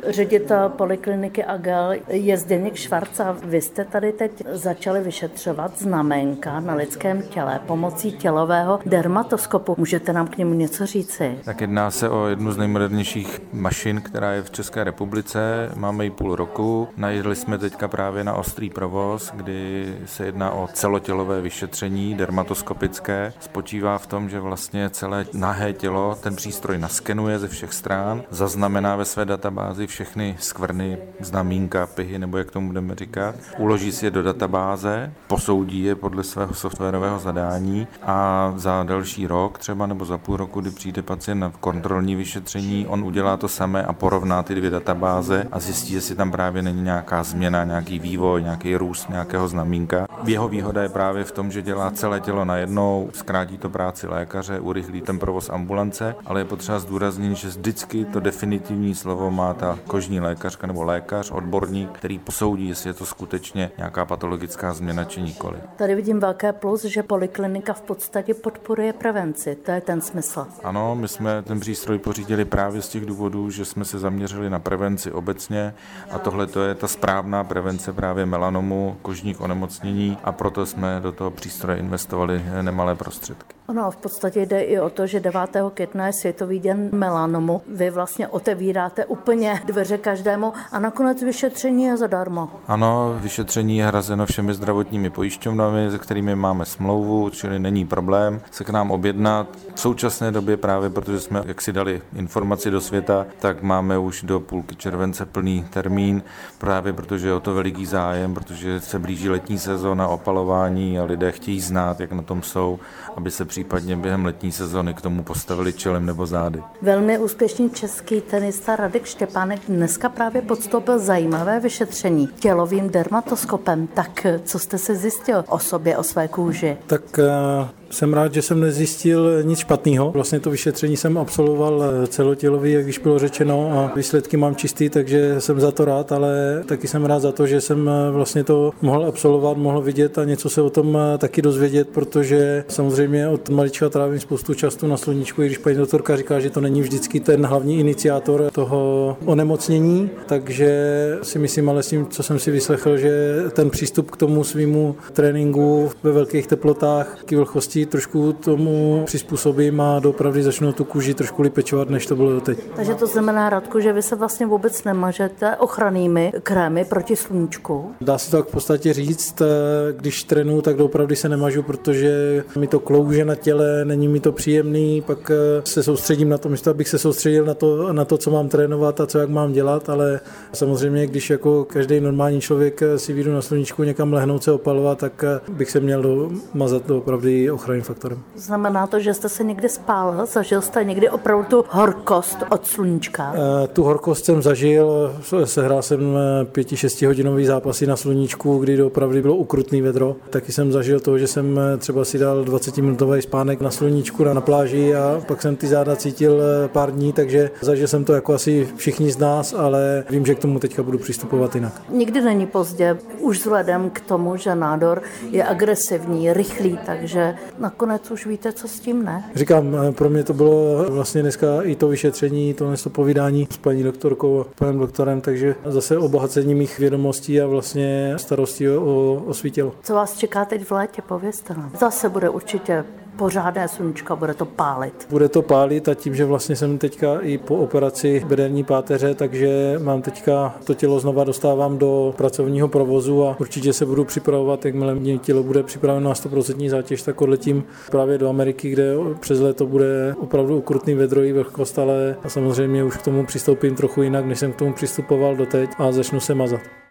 Ředitel polikliniky Agel je Zdeněk Švarc a vy jste tady teď začali vyšetřovat znaménka na lidském těle pomocí tělového dermatoskopu. Můžete nám k němu něco říci? Tak jedná se o jednu z nejmodernějších mašin, která je v České republice. Máme ji půl roku. Najedli jsme teďka právě na ostrý provoz, kdy se jedná o celotělové vyšetření dermatoskopické. Spočívá v tom, že vlastně celé nahé tělo ten přístroj naskenuje ze všech stran, zaznamená ve své databázi všechny skvrny, znamínka, pihy, nebo jak tomu budeme říkat. Uloží si je do databáze, posoudí je podle svého softwarového zadání a za další rok třeba nebo za půl roku, kdy přijde pacient na kontrolní vyšetření, on udělá to samé a porovná ty dvě databáze a zjistí, jestli tam právě není nějaká změna, nějaký vývoj, nějaký růst nějakého znamínka. Jeho výhoda je právě v tom, že dělá celé tělo najednou, zkrátí to práci lékaře, urychlí ten provoz ambulance, ale je potřeba zdůraznit, že vždycky to definitivní slovo má ta kožní lékařka nebo lékař, odborník, který posoudí, jestli je to skutečně nějaká patologická změna či nikoli. Tady vidím velké plus, že poliklinika v podstatě podporuje prevenci. To je ten smysl. Ano, my jsme ten přístroj pořídili právě z těch důvodů, že jsme se zaměřili na prevenci obecně a tohle to je ta správná prevence právě melanomu, kožních onemocnění a proto jsme do toho přístroje investovali nemalé prostředky. Ono v podstatě jde i o to, že 9. května je Světový den melanomu. Vy vlastně otevíráte úplně dveře každému a nakonec vyšetření je zadarmo. Ano, vyšetření je hrazeno všemi zdravotními pojišťovnami, se kterými máme smlouvu, čili není problém se k nám objednat. V současné době právě, protože jsme jaksi dali informaci do světa, tak máme už do půlky července plný termín, právě protože je o to veliký zájem, protože se blíží letní sezóna, opalování a lidé chtějí znát, jak na tom jsou, aby se případně během letní sezóny k tomu postavili čelem nebo zády. Velmi úspěšný český tenista Radek Štěpánek dneska právě podstoupil zajímavé vyšetření tělovým dermatoskopem. Tak co jste se zjistil o sobě, o své kůži? Tak jsem rád, že jsem nezjistil nic špatného. Vlastně to vyšetření jsem absolvoval celotělový, jak již bylo řečeno, a výsledky mám čistý, takže jsem za to rád, ale taky jsem rád za to, že jsem vlastně to mohl absolvovat, mohl vidět a něco se o tom taky dozvědět, protože samozřejmě od malička trávím spoustu času na sluníčku, i když paní doktorka říká, že to není vždycky ten hlavní iniciátor toho onemocnění, takže si myslím, ale s tím, co jsem si vyslechl, že ten přístup k tomu svýmu tréninku ve velkých teplotách, k vlhkosti trošku tomu přizpůsobím a doopravdy začnu tu kůži trošku líp pečovat, než to bylo doteď. Takže to znamená, Radku, že vy se vlastně vůbec nemažete ochrannými krémy proti sluníčku? Dá se to tak v podstatě říct, když trénuju, tak doopravdy se nemažu, protože mi to klouže na těle, není mi to příjemný, pak se soustředím na to, místo abych se soustředil na to, co mám trénovat a co jak mám dělat, ale samozřejmě, když jako každý normální člověk si vyjdu na sluníčku někam lehnout se opalovat, tak bych se měl mazat doopravdy ochranným faktorem. Znamená to, že jste se někdy spálil? Zažil jste někdy opravdu tu horkost od sluníčka? Tu horkost jsem zažil, sehrál jsem 5-6 hodinový zápasy na sluníčku, kdy opravdu bylo ukrutný vedro. Taky jsem zažil to, že jsem třeba si dal 20-minutový spánek na sluníčku na pláži a pak jsem ty záda cítil pár dní, takže zažil jsem to jako asi všichni z nás, ale vím, že k tomu teďka budu přistupovat jinak. Nikdy není pozdě, už vzhledem k tomu, že nádor je agresivní, rychlý, takže nakonec už víte, co s tím, ne? Říkám, pro mě to bylo vlastně dneska i to vyšetření, to povídání s paní doktorkou a panem doktorem, takže zase obohacení mých vědomostí a vlastně starostí o svý tělo. Co vás čeká teď v létě, povězte nám. Zase bude určitě pořádné sluníčko, bude to pálit. Bude to pálit a tím, že vlastně jsem teďka i po operaci bederní páteře, takže mám teďka to tělo znova dostávám do pracovního provozu a určitě se budu připravovat, jakmile mě tělo bude připraveno na 100% zátěž, tak odletím právě do Ameriky, kde přes léto bude opravdu ukrutný vedro i vlhkost, ale samozřejmě už k tomu přistoupím trochu jinak, než jsem k tomu přistupoval doteď a začnu se mazat.